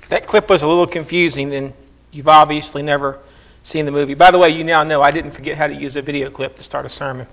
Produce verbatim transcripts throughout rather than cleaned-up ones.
If that clip was a little confusing, then you've obviously never seen the movie. By the way, you now know I didn't forget how to use a video clip to start a sermon.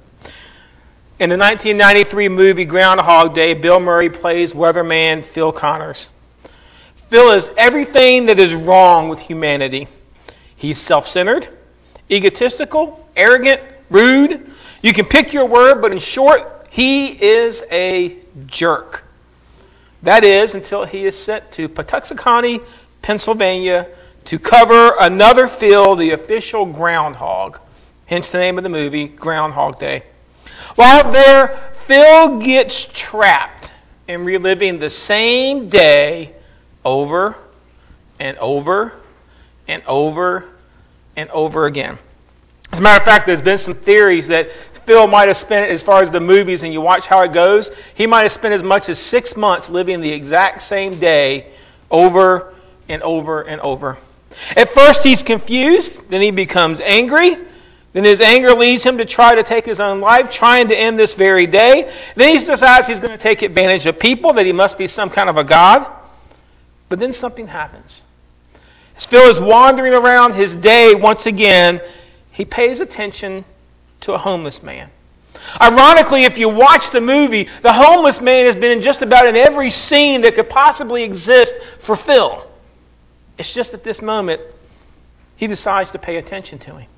In the nineteen ninety-three movie Groundhog Day, Bill Murray plays weatherman Phil Connors. Phil is everything that is wrong with humanity. He's self-centered, egotistical, arrogant, rude. You can pick your word, but in short, he is a jerk. That is, until he is sent to Patuxent County, Pennsylvania, to cover another Phil, the official groundhog. Hence the name of the movie, Groundhog Day. While there, Phil gets trapped in reliving the same day over and over and over and over again. As a matter of fact, there's been some theories that Phil might have spent, as far as the movies and you watch how it goes, he might have spent as much as six months living the exact same day over and over and over. At first he's confused, then he becomes angry, then his anger leads him to try to take his own life, trying to end this very day. Then he decides he's going to take advantage of people, that he must be some kind of a god. But then something happens. As Phil is wandering around his day once again, he pays attention to a homeless man. Ironically, if you watch the movie, the homeless man has been in just about in every scene that could possibly exist for Phil. It's just at this moment, he decides to pay attention to him.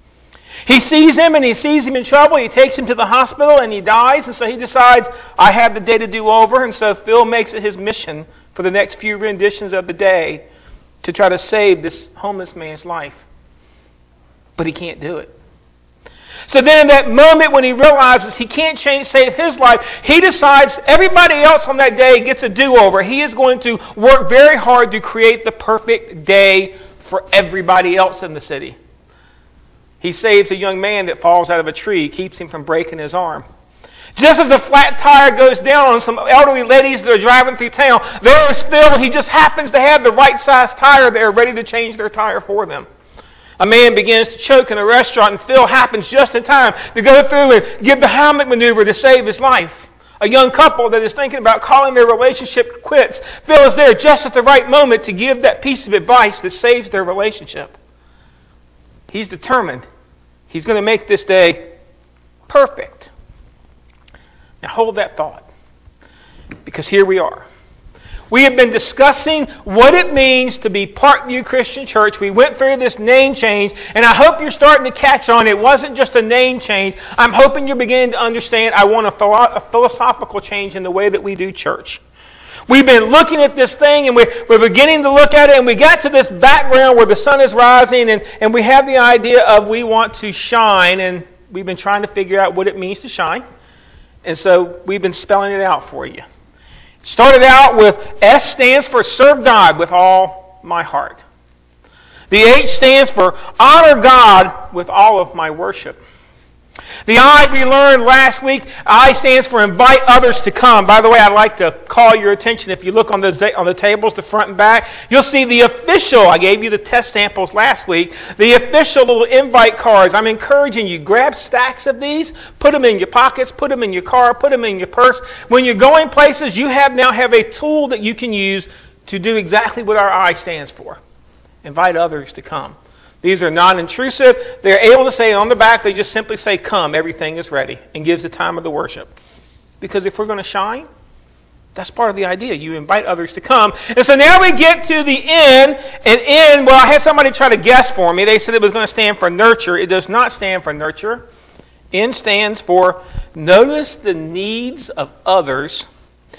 He sees him and he sees him in trouble. He takes him to the hospital and he dies. And so he decides, I have the day to do over. And so Phil makes it his mission for the next few renditions of the day to try to save this homeless man's life. But he can't do it. So then in that moment when he realizes he can't change, save his life, he decides everybody else on that day gets a do-over. He is going to work very hard to create the perfect day for everybody else in the city. He saves a young man that falls out of a tree, keeps him from breaking his arm. Just as the flat tire goes down on some elderly ladies that are driving through town, there is Phil, and he just happens to have the right size tire there ready to change their tire for them. A man begins to choke in a restaurant, and Phil happens just in time to go through and give the Heimlich maneuver to save his life. A young couple that is thinking about calling their relationship quits, Phil is there just at the right moment to give that piece of advice that saves their relationship. He's determined. He's going to make this day perfect. Now hold that thought, because here we are. We have been discussing what it means to be Parkview Christian Church. We went through this name change, and I hope you're starting to catch on. It wasn't just a name change. I'm hoping you're beginning to understand I want a, philo- a philosophical change in the way that we do church. We've been looking at this thing, and we're, we're beginning to look at it, and we got to this background where the sun is rising, and, and we have the idea of we want to shine, and we've been trying to figure out what it means to shine. And so we've been spelling it out for you. Started out with S stands for serve God with all my heart. The H stands for honor God with all of my worship. The I we learned last week, I stands for invite others to come. By the way, I'd like to call your attention, if you look on the on the tables, the front and back, you'll see the official, I gave you the test samples last week, the official little invite cards. I'm encouraging you, grab stacks of these, put them in your pockets, put them in your car, put them in your purse. When you're going places, you have now have a tool that you can use to do exactly what our I stands for. Invite others to come. These are non-intrusive. They're able to say on the back, they just simply say, come, everything is ready, and gives the time of the worship. Because if we're going to shine, that's part of the idea. You invite others to come. And so now we get to the N, and N, well, I had somebody try to guess for me. They said it was going to stand for nurture. It does not stand for nurture. N stands for notice the needs of others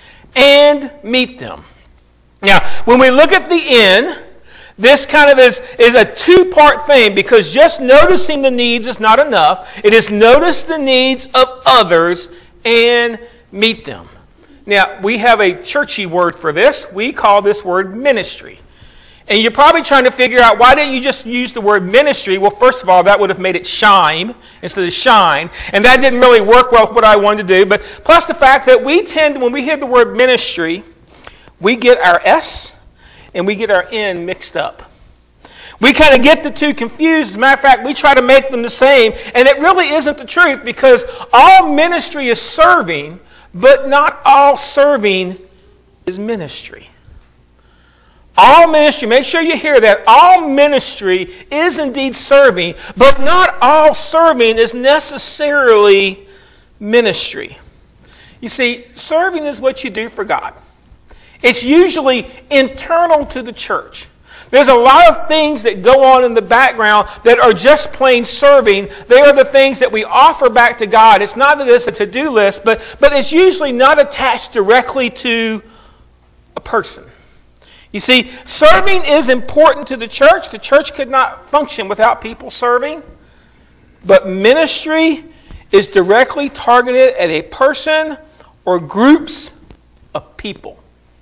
and meet them. Now, when we look at the N, this kind of is, is a two-part thing, because just noticing the needs is not enough. It is notice the needs of others and meet them. Now, we have a churchy word for this. We call this word ministry. And you're probably trying to figure out, why didn't you just use the word ministry? Well, first of all, that would have made it shine instead of shine. And that didn't really work well with what I wanted to do. But plus the fact that we tend, when we hear the word ministry, we get our S and we get our N mixed up. We kind of get the two confused. As a matter of fact, we try to make them the same, and it really isn't the truth, because all ministry is serving, but not all serving is ministry. All ministry, make sure you hear that, all ministry is indeed serving, but not all serving is necessarily ministry. You see, serving is what you do for God. It's usually internal to the church. There's a lot of things that go on in the background that are just plain serving. They are the things that we offer back to God. It's not that it's a to-do list, but, but it's usually not attached directly to a person. You see, serving is important to the church. The church could not function without people serving. But ministry is directly targeted at a person or groups of people.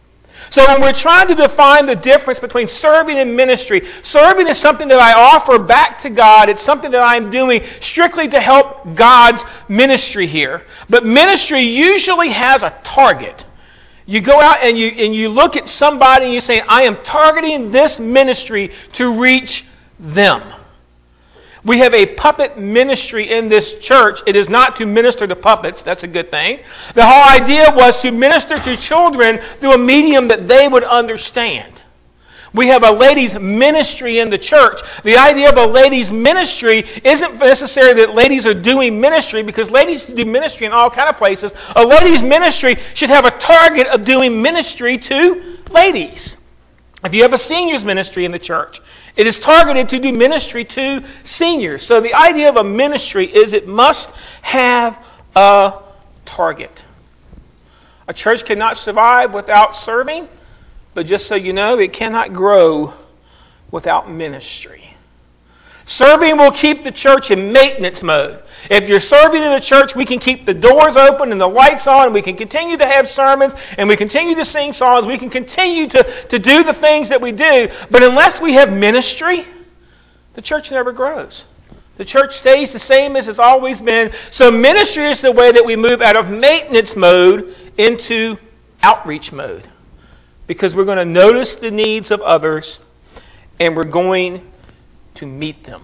So when we're trying to define the difference between serving and ministry, serving is something that I offer back to God. It's something that I'm doing strictly to help God's ministry here. But ministry usually has a target. You go out and you and you look at somebody and you say, I am targeting this ministry to reach them. We have a puppet ministry in this church. It is not to minister to puppets. That's a good thing. The whole idea was to minister to children through a medium that they would understand. We have a ladies' ministry in the church. The idea of a ladies' ministry isn't necessarily that ladies are doing ministry, because ladies do ministry in all kind of places. A ladies' ministry should have a target of doing ministry to ladies. If you have a seniors ministry in the church, it is targeted to do ministry to seniors. So the idea of a ministry is it must have a target. A church cannot survive without serving. But just so you know, it cannot grow without ministry. Serving will keep the church in maintenance mode. If you're serving in the church, we can keep the doors open and the lights on, and we can continue to have sermons, and we continue to sing songs. We can continue to, to do the things that we do. But unless we have ministry, the church never grows. The church stays the same as it's always been. So ministry is the way that we move out of maintenance mode into outreach mode. Because we're going to notice the needs of others, and we're going to meet them.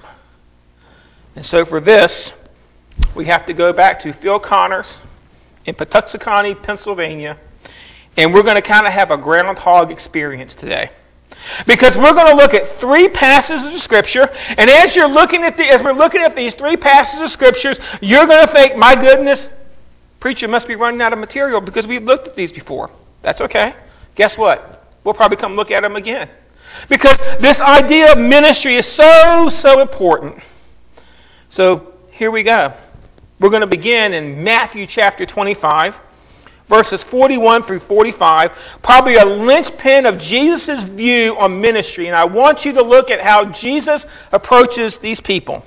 And so for this, we have to go back to Phil Connors in Patuxent County, Pennsylvania, and we're going to kind of have a groundhog experience today. Because we're going to look at three passages of Scripture, and as you're looking at the, as we're looking at these three passages of Scriptures, you're going to think, my goodness, preacher must be running out of material because we've looked at these before. That's okay. Guess what? We'll probably come look at them again. Because this idea of ministry is so, so important. So here we go. We're going to begin in Matthew chapter twenty-five, verses forty-one through forty-five, probably a linchpin of Jesus' view on ministry. And I want you to look at how Jesus approaches these people.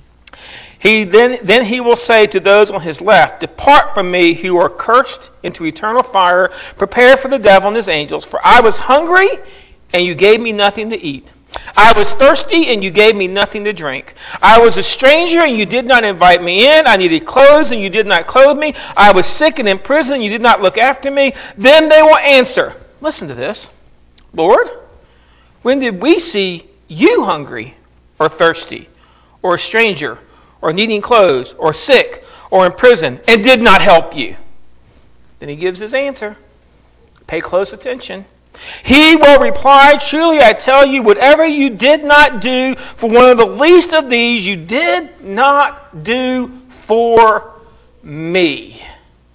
He then, then he will say to those on his left, depart from me who are cursed into eternal fire, prepared for the devil and his angels. For I was hungry, and you gave me nothing to eat. I was thirsty, and you gave me nothing to drink. I was a stranger, and you did not invite me in. I needed clothes, and you did not clothe me. I was sick and in prison, and you did not look after me. Then they will answer, listen to this, Lord, when did we see you hungry or thirsty or a stranger or needing clothes, or sick, or in prison, and did not help you? Then he gives his answer. Pay close attention. He will reply, truly I tell you, whatever you did not do for one of the least of these, you did not do for me.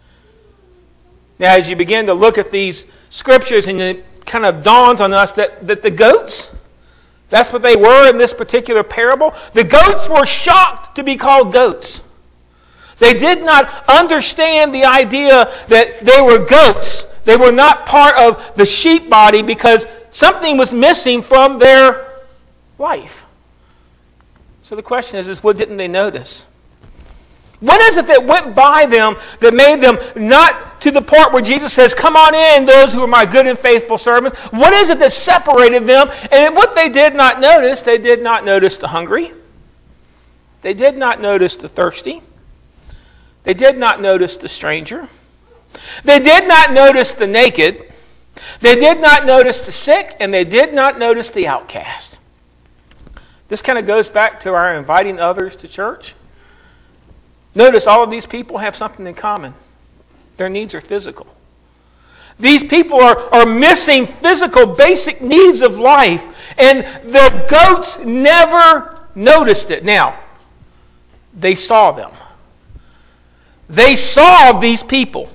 Now, as you begin to look at these scriptures, and it kind of dawns on us that, that the goats, that's what they were in this particular parable. The goats were shocked to be called goats. They did not understand the idea that they were goats. They were not part of the sheep body because something was missing from their life. So the question is, is what didn't they notice? What is it that went by them that made them not to the part where Jesus says, come on in, those who are my good and faithful servants? What is it that separated them? And what they did not notice, they did not notice the hungry. They did not notice the thirsty. They did not notice the stranger. They did not notice the naked. They did not notice the sick. And they did not notice the outcast. This kind of goes back to our inviting others to church. Notice all of these people have something in common. Their needs are physical. These people are, are missing physical basic needs of life. And the goats never noticed it. Now, they saw them. They saw these people.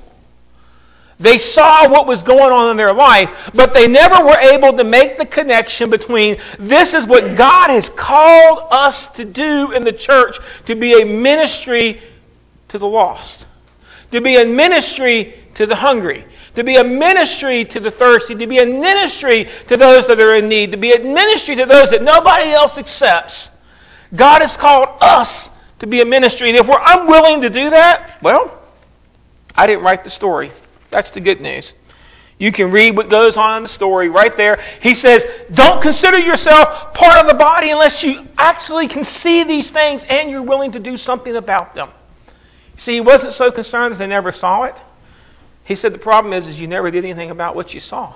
They saw what was going on in their life, but they never were able to make the connection between this is what God has called us to do in the church, to be a ministry to the lost, to be a ministry to the hungry, to be a ministry to the thirsty, to be a ministry to those that are in need, to be a ministry to those that nobody else accepts. God has called us to be a ministry, and if we're unwilling to do that, well, I didn't write the story. That's the good news. You can read what goes on in the story right there. He says, don't consider yourself part of the body unless you actually can see these things and you're willing to do something about them. See, he wasn't so concerned that they never saw it. He said the problem is, is you never did anything about what you saw.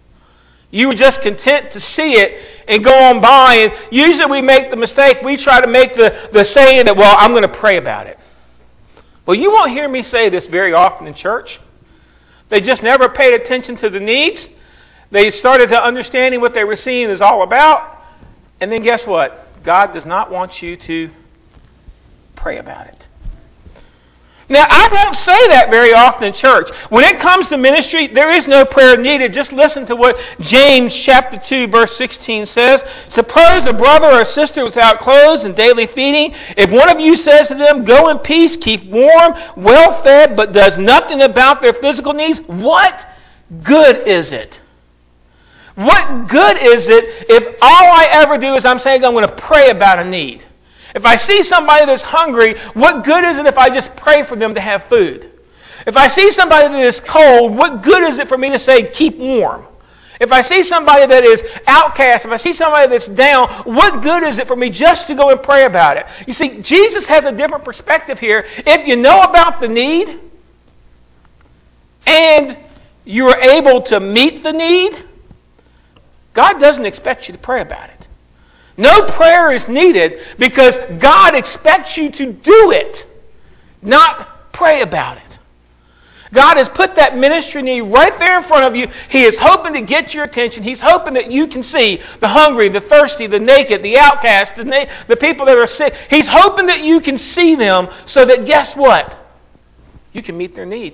You were just content to see it and go on by. And usually we make the mistake, we try to make the, the saying that, well, I'm going to pray about it. Well, you won't hear me say this very often in church. They just never paid attention to the needs. They started to understanding what they were seeing is all about. And then guess what? God does not want you to pray about it. Now, I won't say that very often in church. When it comes to ministry, there is no prayer needed. Just listen to what James chapter two, verse sixteen says. Suppose a brother or a sister without clothes and daily feeding. If one of you says to them, go in peace, keep warm, well fed, but does nothing about their physical needs, what good is it? What good is it if all I ever do is I'm saying I'm going to pray about a need? If I see somebody that's hungry, what good is it if I just pray for them to have food? If I see somebody that is cold, what good is it for me to say, keep warm? If I see somebody that is outcast, if I see somebody that's down, what good is it for me just to go and pray about it? You see, Jesus has a different perspective here. If you know about the need and you are able to meet the need, God doesn't expect you to pray about it. No prayer is needed because God expects you to do it, not pray about it. God has put that ministry need right there in front of you. He is hoping to get your attention. He's hoping that you can see the hungry, the thirsty, the naked, the outcast, the, na- the people that are sick. He's hoping that you can see them so that, guess what? You can meet their need.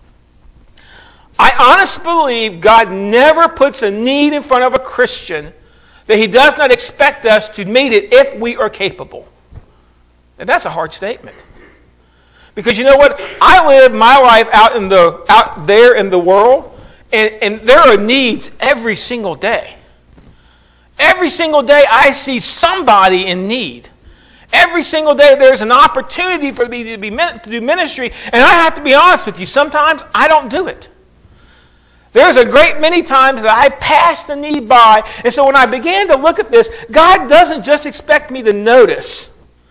I honestly believe God never puts a need in front of a Christian that He does not expect us to meet it if we are capable. And that's a hard statement. Because you know what? I live my life out in the out there in the world, and, and there are needs every single day. Every single day I see somebody in need. Every single day there's an opportunity for me to be to do ministry, and I have to be honest with you, sometimes I don't do it. There's a great many times that I pass the need by. And so when I began to look at this, God doesn't just expect me to notice.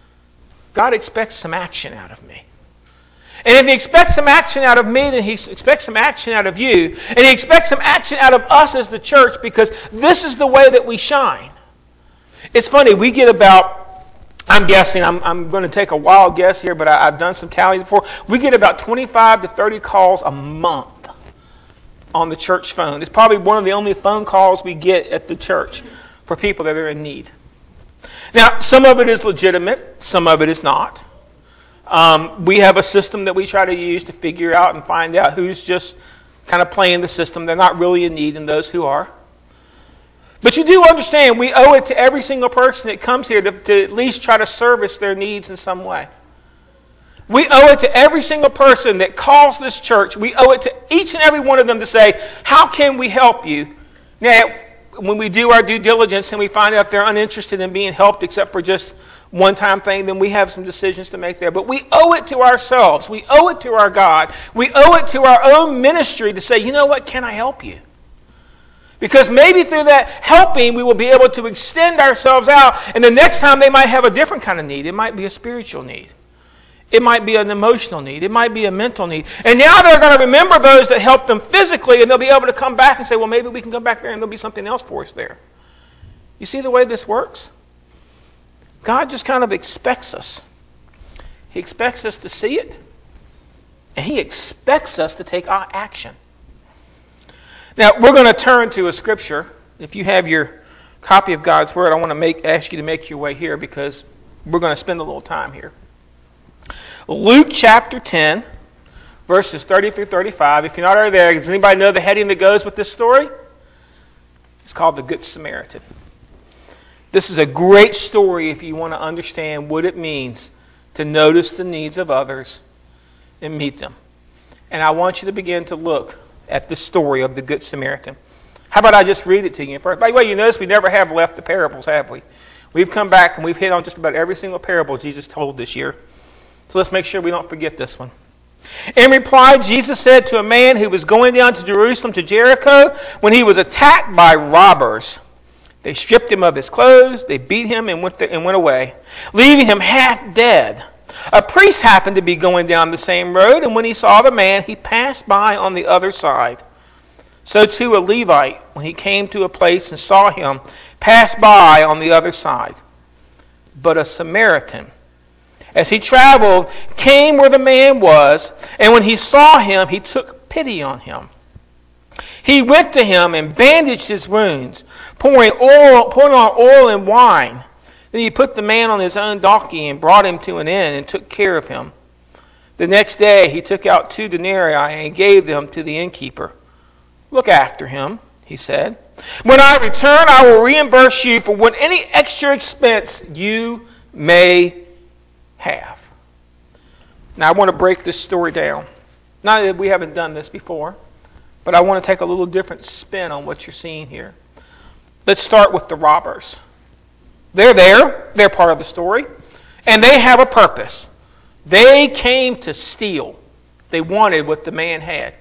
God expects some action out of me. And if He expects some action out of me, then He expects some action out of you. And He expects some action out of us as the church, because this is the way that we shine. It's funny, we get about, I'm guessing, I'm, I'm going to take a wild guess here, but I, I've done some tallies before. We get about twenty-five to thirty calls a month on the church phone. It's probably one of the only phone calls we get at the church for people that are in need. Now, some of it is legitimate, some of it is not. Um, we have a system that we try to use to figure out and find out who's just kind of playing the system. They're not really in need, and those who are. But you do understand we owe it to every single person that comes here to, to at least try to service their needs in some way. We owe it to every single person that calls this church. We owe it to each and every one of them to say, how can we help you? Now, when we do our due diligence and we find out they're uninterested in being helped except for just one-time thing, then we have some decisions to make there. But we owe it to ourselves. We owe it to our God. We owe it to our own ministry to say, you know what, can I help you? Because maybe through that helping, we will be able to extend ourselves out, and the next time they might have a different kind of need. It might be a spiritual need. It might be an emotional need. It might be a mental need. And now they're going to remember those that helped them physically, and they'll be able to come back and say, well, maybe we can go back there and there'll be something else for us there. You see the way this works? God just kind of expects us. He expects us to see it, and He expects us to take our action. Now, we're going to turn to a scripture. If you have your copy of God's Word, I want to make, ask you to make your way here because we're going to spend a little time here. Luke chapter ten, verses thirty through thirty-five. If you're not already there, does anybody know the heading that goes with this story? It's called the Good Samaritan. This is a great story if you want to understand what it means to notice the needs of others and meet them. And I want you to begin to look at the story of the Good Samaritan. How about I just read it to you first? By the way, you notice we never have left the parables, have we? We've come back and we've hit on just about every single parable Jesus told this year. So let's make sure we don't forget this one. In reply, Jesus said to a man who was going down to Jerusalem to Jericho when he was attacked by robbers. They stripped him of his clothes, they beat him and went, and went away, leaving him half dead. A priest happened to be going down the same road, and when he saw the man, he passed by on the other side. So too a Levite, when he came to a place and saw him, passed by on the other side. But a Samaritan, as he traveled, came where the man was, and when he saw him, he took pity on him. He went to him and bandaged his wounds, pouring oil, pouring on oil and wine. Then he put the man on his own donkey and brought him to an inn and took care of him. The next day he took out two denarii and gave them to the innkeeper. Look after him, he said. When I return, I will reimburse you for what any extra expense you may have. Now I want to break this story down. Not that we haven't done this before, but I want to take a little different spin on what you're seeing here. Let's start with the robbers. They're there. They're part of the story. And they have a purpose. They came to steal. They wanted what the man had.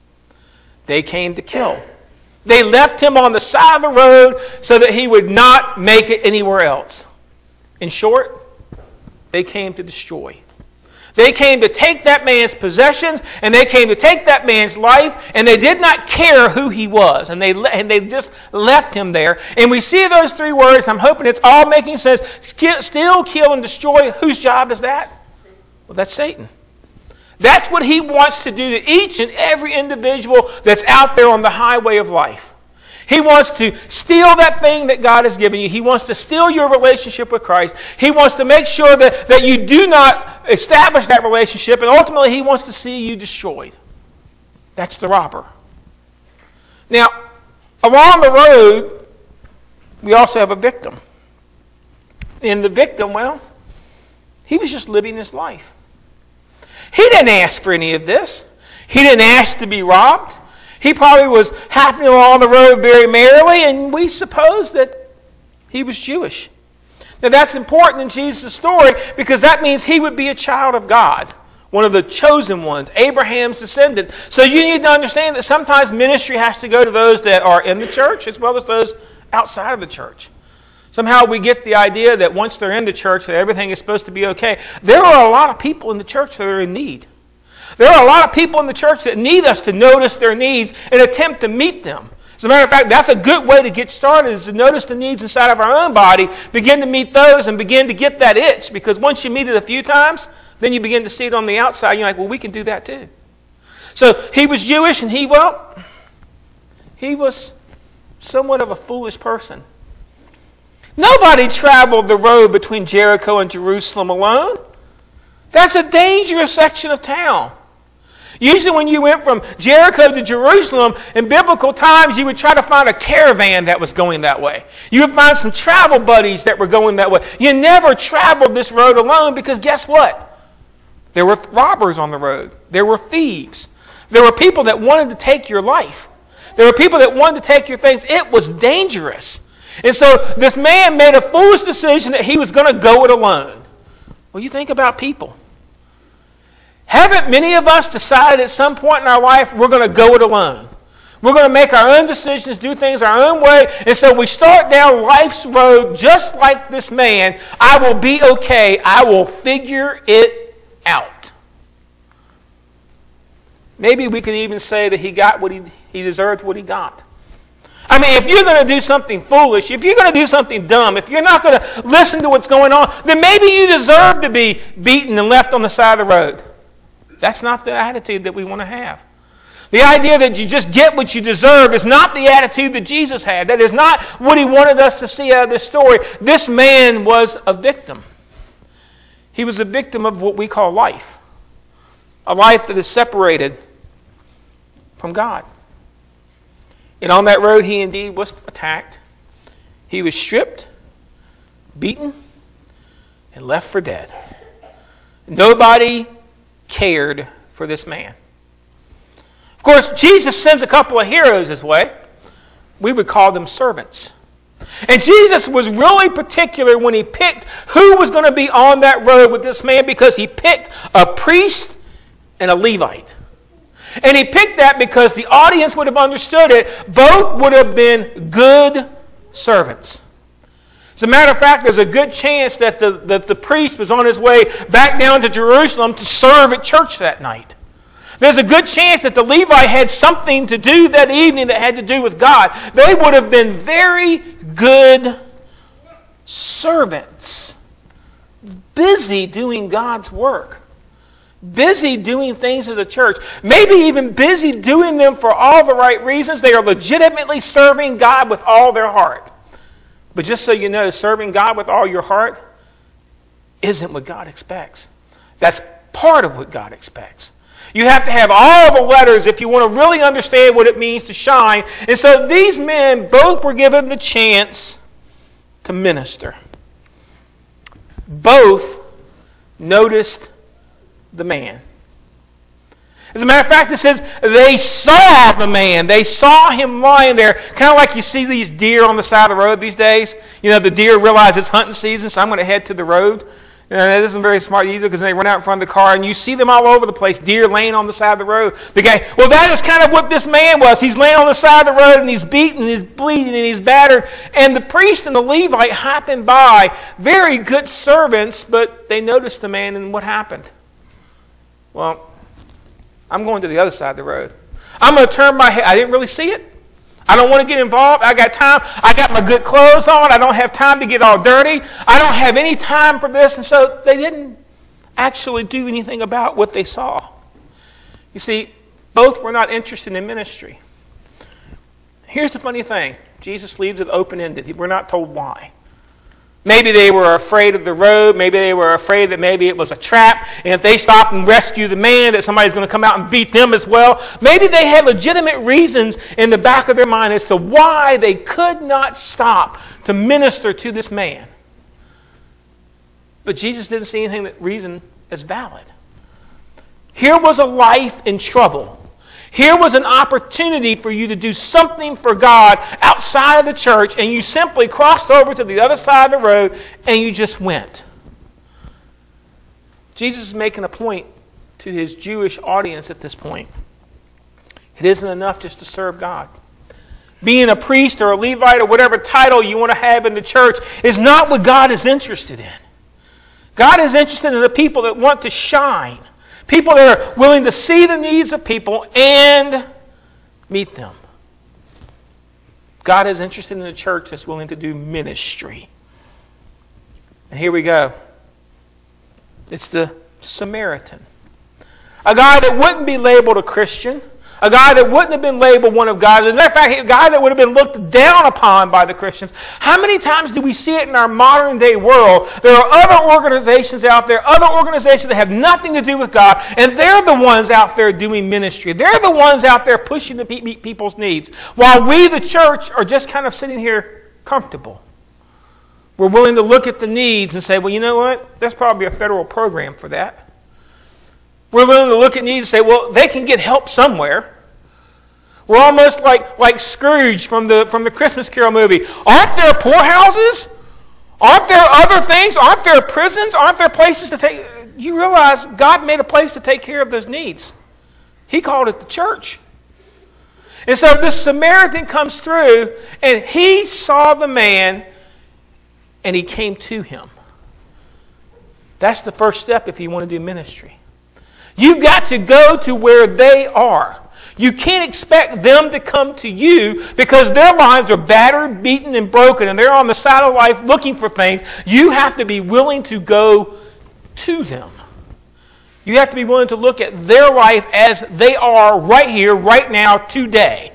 They came to kill. They left him on the side of the road so that he would not make it anywhere else. In short, they came to destroy. They came to take that man's possessions, and they came to take that man's life, and they did not care who he was, and they, le- and they just left him there. And we see those three words, I'm hoping it's all making sense. Steal, kill, and destroy. Whose job is that? Well, that's Satan. That's what he wants to do to each and every individual that's out there on the highway of life. He wants to steal that thing that God has given you. He wants to steal your relationship with Christ. He wants to make sure that, that you do not establish that relationship. And ultimately, he wants to see you destroyed. That's the robber. Now, along the road, we also have a victim. And the victim, well, he was just living his life. He didn't ask for any of this. He didn't ask to be robbed. He probably was happening along the road very merrily, and we suppose that he was Jewish. Now that's important in Jesus' story because that means he would be a child of God, one of the chosen ones, Abraham's descendant. So you need to understand that sometimes ministry has to go to those that are in the church as well as those outside of the church. Somehow we get the idea that once they're in the church that everything is supposed to be okay. There are a lot of people in the church that are in need. There are a lot of people in the church that need us to notice their needs and attempt to meet them. As a matter of fact, that's a good way to get started is to notice the needs inside of our own body, begin to meet those, and begin to get that itch. Because once you meet it a few times, then you begin to see it on the outside. You're like, well, we can do that too. So he was Jewish, and he, well, he was somewhat of a foolish person. Nobody traveled the road between Jericho and Jerusalem alone. That's a dangerous section of town. Usually when you went from Jericho to Jerusalem, in biblical times, you would try to find a caravan that was going that way. You would find some travel buddies that were going that way. You never traveled this road alone because guess what? There were robbers on the road. There were thieves. There were people that wanted to take your life. There were people that wanted to take your things. It was dangerous. And so this man made a foolish decision that he was going to go it alone. Well, you think about people. Haven't many of us decided at some point in our life we're going to go it alone? We're going to make our own decisions, do things our own way, and so we start down life's road just like this man. I will be okay. I will figure it out. Maybe we could even say that he got what he, he deserved what he got. I mean, if you're going to do something foolish, if you're going to do something dumb, if you're not going to listen to what's going on, then maybe you deserve to be beaten and left on the side of the road. That's not the attitude that we want to have. The idea that you just get what you deserve is not the attitude that Jesus had. That is not what he wanted us to see out of this story. This man was a victim. He was a victim of what we call life. A life that is separated from God. And on that road, he indeed was attacked. He was stripped, beaten, and left for dead. Nobody cared for this man. Of course, Jesus sends a couple of heroes his way. We would call them servants. And Jesus was really particular when he picked who was going to be on that road with this man, because he picked a priest and a Levite. And he picked that because the audience would have understood it. Both would have been good servants. As a matter of fact, there's a good chance that the, that the priest was on his way back down to Jerusalem to serve at church that night. There's a good chance that the Levite had something to do that evening that had to do with God. They would have been very good servants, busy doing God's work, busy doing things of the church, maybe even busy doing them for all the right reasons. They are legitimately serving God with all their heart. But just so you know, serving God with all your heart isn't what God expects. That's part of what God expects. You have to have all the letters if you want to really understand what it means to shine. And so these men both were given the chance to minister. Both noticed the man. As a matter of fact, it says they saw the man. They saw him lying there. Kind of like you see these deer on the side of the road these days. You know, the deer realize it's hunting season, so I'm going to head to the road. And that isn't very smart either, because they run out in front of the car and you see them all over the place, deer laying on the side of the road. The guy, well, that is kind of what this man was. He's laying on the side of the road and he's beaten, he's bleeding, and he's battered. And the priest and the Levite happened by, very good servants, but they noticed the man, and what happened? Well, I'm going to the other side of the road. I'm going to turn my head. I didn't really see it. I don't want to get involved. I got time. I got my good clothes on. I don't have time to get all dirty. I don't have any time for this. And so they didn't actually do anything about what they saw. You see, both were not interested in ministry. Here's the funny thing. Jesus leaves it open-ended. We're not told why. Maybe they were afraid of the road. Maybe they were afraid that maybe it was a trap. And if they stopped and rescued the man, that somebody's going to come out and beat them as well. Maybe they had legitimate reasons in the back of their mind as to why they could not stop to minister to this man. But Jesus didn't see anything that reason as valid. Here was a life in trouble. Here was an opportunity for you to do something for God outside of the church, and you simply crossed over to the other side of the road and you just went. Jesus is making a point to his Jewish audience at this point. It isn't enough just to serve God. Being a priest or a Levite or whatever title you want to have in the church is not what God is interested in. God is interested in the people that want to shine. People that are willing to see the needs of people and meet them. God is interested in a church that's willing to do ministry. And here we go. It's the Samaritan. A guy that wouldn't be labeled a Christian. A guy that wouldn't have been labeled one of God's. As a matter of fact, a guy that would have been looked down upon by the Christians. How many times do we see it in our modern day world? There are other organizations out there, other organizations that have nothing to do with God, and they're the ones out there doing ministry. They're the ones out there pushing to meet people's needs. While we, the church, are just kind of sitting here comfortable. We're willing to look at the needs and say, well, you know what? There's probably a federal program for that. We're willing to look at needs and say, well, they can get help somewhere. We're almost like, like Scrooge from the, from the Christmas Carol movie. Aren't there poorhouses? Aren't there other things? Aren't there prisons? Aren't there places to take... You realize God made a place to take care of those needs. He called it the church. And so this Samaritan comes through, and he saw the man, and he came to him. That's the first step if you want to do ministry. You've got to go to where they are. You can't expect them to come to you because their lives are battered, beaten, and broken, and they're on the side of life looking for things. You have to be willing to go to them. You have to be willing to look at their life as they are right here, right now, today.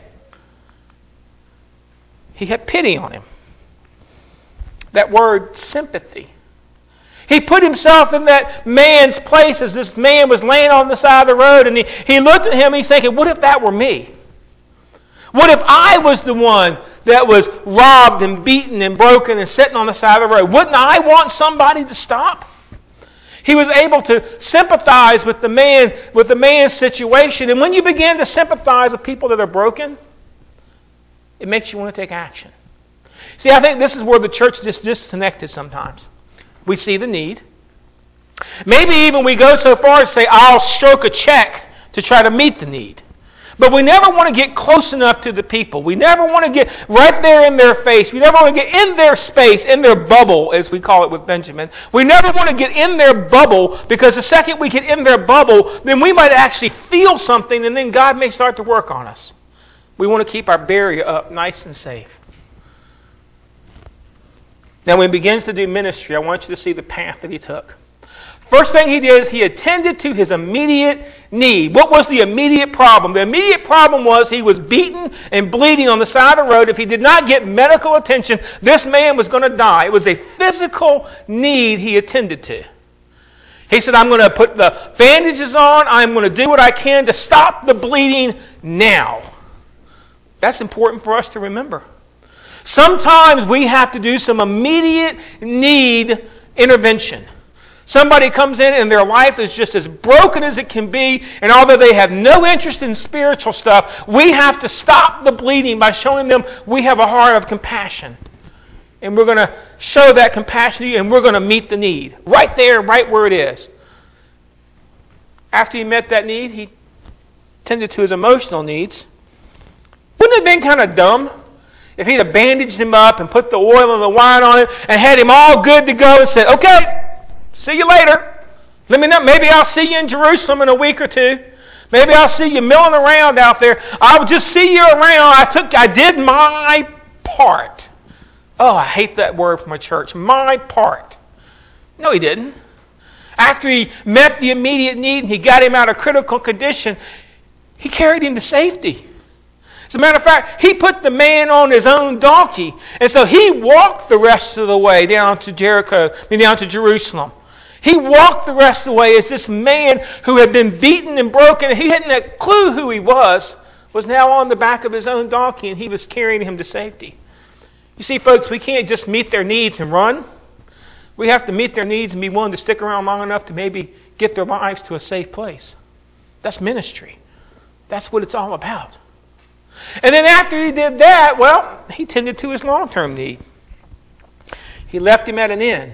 He had pity on him. That word, sympathy. He put himself in that man's place as this man was laying on the side of the road, and he, he looked at him and he's thinking, what if that were me? What if I was the one that was robbed and beaten and broken and sitting on the side of the road? Wouldn't I want somebody to stop? He was able to sympathize with the man, with the man's situation. And when you begin to sympathize with people that are broken, it makes you want to take action. See, I think this is where the church is disconnected sometimes. We see the need. Maybe even we go so far as to say, I'll stroke a check to try to meet the need. But we never want to get close enough to the people. We never want to get right there in their face. We never want to get in their space, in their bubble, as we call it with Benjamin. We never want to get in their bubble, because the second we get in their bubble, then we might actually feel something, and then God may start to work on us. We want to keep our barrier up nice and safe. Now, when he begins to do ministry, I want you to see the path that he took. First thing he did is he attended to his immediate need. What was the immediate problem? The immediate problem was he was beaten and bleeding on the side of the road. If he did not get medical attention, this man was going to die. It was a physical need he attended to. He said, I'm going to put the bandages on. I'm going to do what I can to stop the bleeding now. That's important for us to remember. Sometimes we have to do some immediate need intervention. Somebody comes in and their life is just as broken as it can be, and although they have no interest in spiritual stuff, we have to stop the bleeding by showing them we have a heart of compassion. And we're going to show that compassion to you, and we're going to meet the need. Right there, right where it is. After he met that need, he tended to his emotional needs. Wouldn't it have been kind of dumb if he'd have bandaged him up and put the oil and the wine on him and had him all good to go and said, okay, see you later. Let me know. Maybe I'll see you in Jerusalem in a week or two. Maybe I'll see you milling around out there. I'll just see you around. I took, I did my part. Oh, I hate that word from a church. My part. No, he didn't. After he met the immediate need and he got him out of critical condition, he carried him to safety. As a matter of fact, he put the man on his own donkey. And so he walked the rest of the way down to Jericho, down to Jerusalem. He walked the rest of the way as this man who had been beaten and broken, he hadn't a clue who he was, was now on the back of his own donkey, and he was carrying him to safety. You see, folks, we can't just meet their needs and run. We have to meet their needs and be willing to stick around long enough to maybe get their lives to a safe place. That's ministry. That's what it's all about. And then after he did that, well, he tended to his long-term need. He left him at an inn.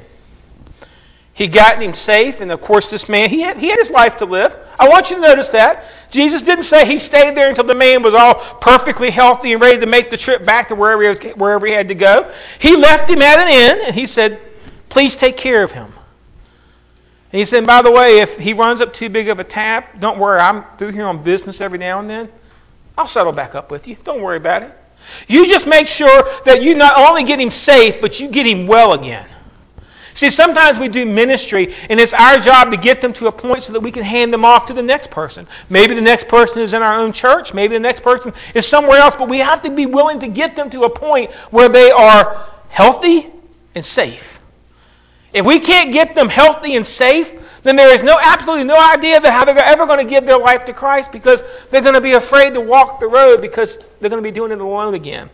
He got him safe, and of course this man, he had, he had his life to live. I want you to notice that. Jesus didn't say he stayed there until the man was all perfectly healthy and ready to make the trip back to wherever he, was, wherever he had to go. He left him at an inn, and he said, please take care of him. And he said, by the way, if he runs up too big of a tab, don't worry, I'm through here on business every now and then. I'll settle back up with you. Don't worry about it. You just make sure that you not only get him safe, but you get him well again. See, sometimes we do ministry, and it's our job to get them to a point so that we can hand them off to the next person. Maybe the next person is in our own church. Maybe the next person is somewhere else. But we have to be willing to get them to a point where they are healthy and safe. If we can't get them healthy and safe, then there is no absolutely no idea that how they're ever going to give their life to Christ, because they're going to be afraid to walk the road because they're going to be doing it alone again.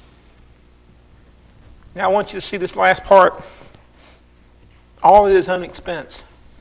Now I want you to see this last part. All at his own expense.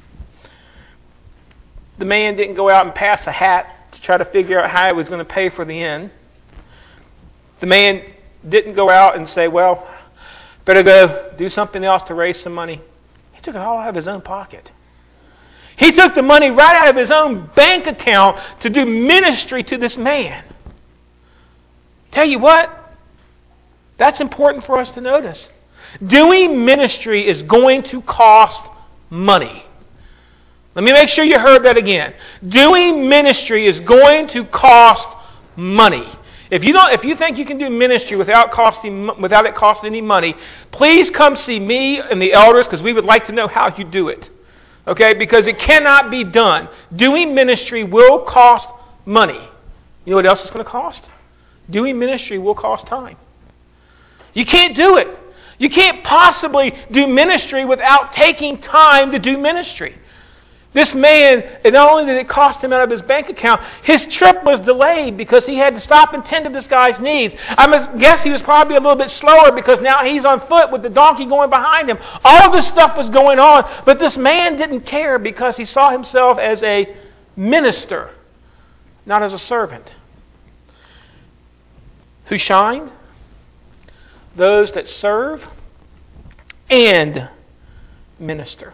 The man didn't go out and pass a hat to try to figure out how he was going to pay for the inn. The man didn't go out and say, well, better go do something else to raise some money. He took it all out of his own pocket. He took the money right out of his own bank account to do ministry to this man. Tell you what, that's important for us to notice. Doing ministry is going to cost money. Let me make sure you heard that again. Doing ministry is going to cost money. If you don't, if you think you can do ministry without costing, without it costing any money, please come see me and the elders, because we would like to know how you do it. Okay, because it cannot be done. Doing ministry will cost money. You know what else it's going to cost? Doing ministry will cost time. You can't do it. You can't possibly do ministry without taking time to do ministry. This man, and not only did it cost him out of his bank account, his trip was delayed because he had to stop and tend to this guy's needs. I must guess he was probably a little bit slower because now he's on foot with the donkey going behind him. All this stuff was going on, but this man didn't care because he saw himself as a minister, not as a servant. Who shined? Those that serve and minister.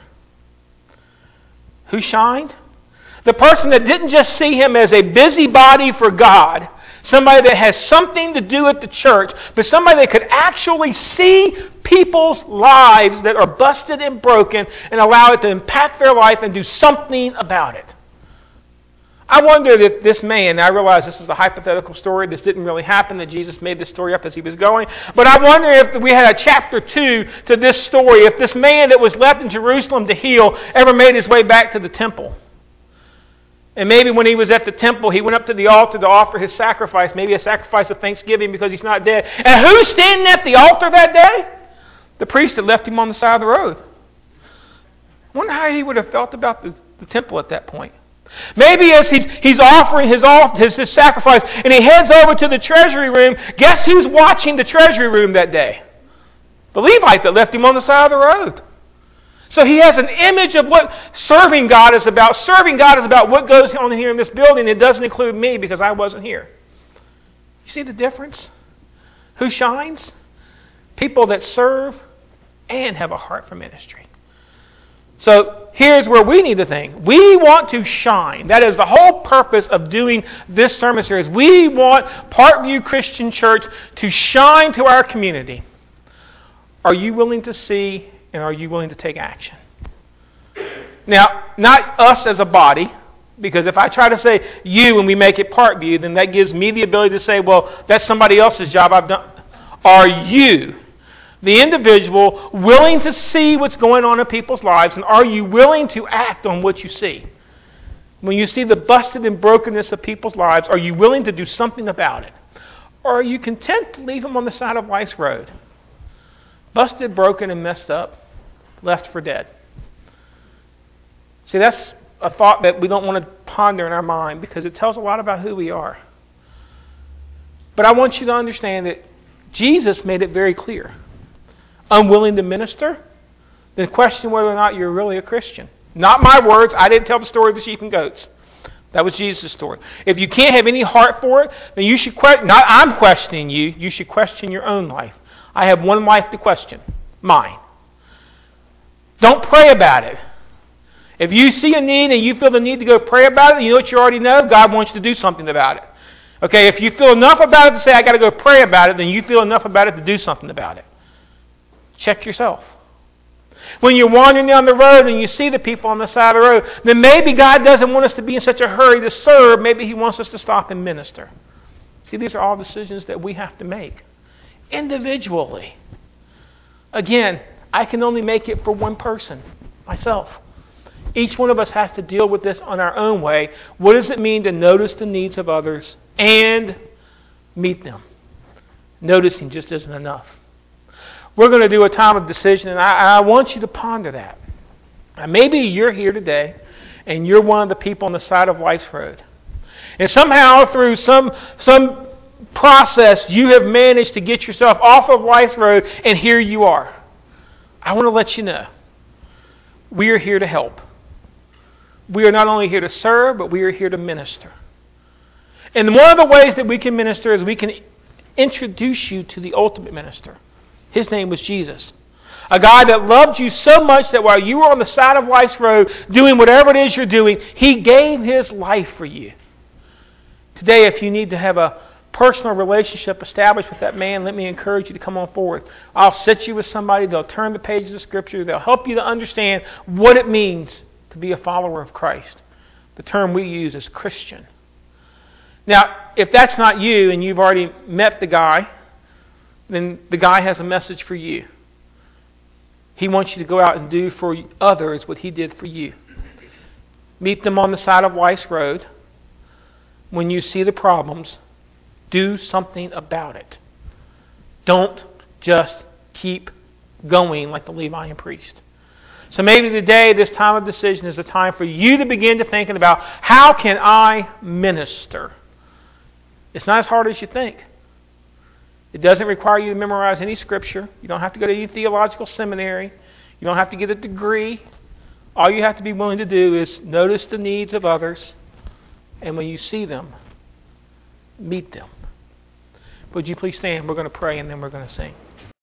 Who shined? The person that didn't just see him as a busybody for God, somebody that has something to do at the church, but somebody that could actually see people's lives that are busted and broken and allow it to impact their life and do something about it. I wondered if this man, I realize this is a hypothetical story, this didn't really happen, that Jesus made this story up as he was going, but I wonder if we had a chapter two to this story, if this man that was left in Jerusalem to heal ever made his way back to the temple. And maybe when he was at the temple, he went up to the altar to offer his sacrifice, maybe a sacrifice of thanksgiving because he's not dead. And who's standing at the altar that day? The priest that left him on the side of the road. I wonder how he would have felt about the, the temple at that point. Maybe as he's, he's offering his, his, his sacrifice and he heads over to the treasury room, guess who's watching the treasury room that day? The Levite that left him on the side of the road. So he has an image of what serving God is about. Serving God is about what goes on here in this building. It doesn't include me because I wasn't here. You see the difference? Who shines? People that serve and have a heart for ministry. So here's where we need to think. We want to shine. That is the whole purpose of doing this sermon series. We want Parkview Christian Church to shine to our community. Are you willing to see and are you willing to take action? Now, not us as a body, because if I try to say you and we make it Parkview, then that gives me the ability to say, well, that's somebody else's job I've done. Are you, the individual, willing to see what's going on in people's lives, and are you willing to act on what you see? When you see the busted and brokenness of people's lives, are you willing to do something about it? Or are you content to leave them on the side of life's road? Busted, broken, and messed up, left for dead. See, that's a thought that we don't want to ponder in our mind because it tells a lot about who we are. But I want you to understand that Jesus made it very clear. Unwilling to minister, then question whether or not you're really a Christian. Not my words. I didn't tell the story of the sheep and goats. That was Jesus' story. If you can't have any heart for it, then you should question. Not I'm questioning you. You should question your own life. I have one life to question. Mine. Don't pray about it. If you see a need and you feel the need to go pray about it, you know what you already know? God wants you to do something about it. Okay, if you feel enough about it to say, I got to go pray about it, then you feel enough about it to do something about it. Check yourself. When you're wandering down the road and you see the people on the side of the road, then maybe God doesn't want us to be in such a hurry to serve. Maybe He wants us to stop and minister. See, these are all decisions that we have to make individually. Again, I can only make it for one person, myself. Each one of us has to deal with this on our own way. What does it mean to notice the needs of others and meet them? Noticing just isn't enough. We're going to do a time of decision, and I, I want you to ponder that. And maybe you're here today, and you're one of the people on the side of life's road. And somehow through some, some process, you have managed to get yourself off of life's road, and here you are. I want to let you know, we are here to help. We are not only here to serve, but we are here to minister. And one of the ways that we can minister is we can introduce you to the ultimate minister. His name was Jesus. A guy that loved you so much that while you were on the side of life's road doing whatever it is you're doing, He gave His life for you. Today, if you need to have a personal relationship established with that man, let me encourage you to come on forward. I'll set you with somebody. They'll turn the pages of Scripture. They'll help you to understand what it means to be a follower of Christ. The term we use is Christian. Now, if that's not you and you've already met the guy, then the guy has a message for you. He wants you to go out and do for others what He did for you. Meet them on the side of Weiss Road. When you see the problems, do something about it. Don't just keep going like the Levian priest. So maybe today, this time of decision is a time for you to begin to thinking about, how can I minister? It's not as hard as you think. It doesn't require you to memorize any scripture. You don't have to go to any theological seminary. You don't have to get a degree. All you have to be willing to do is notice the needs of others, and when you see them, meet them. Would you please stand? We're going to pray, and then we're going to sing.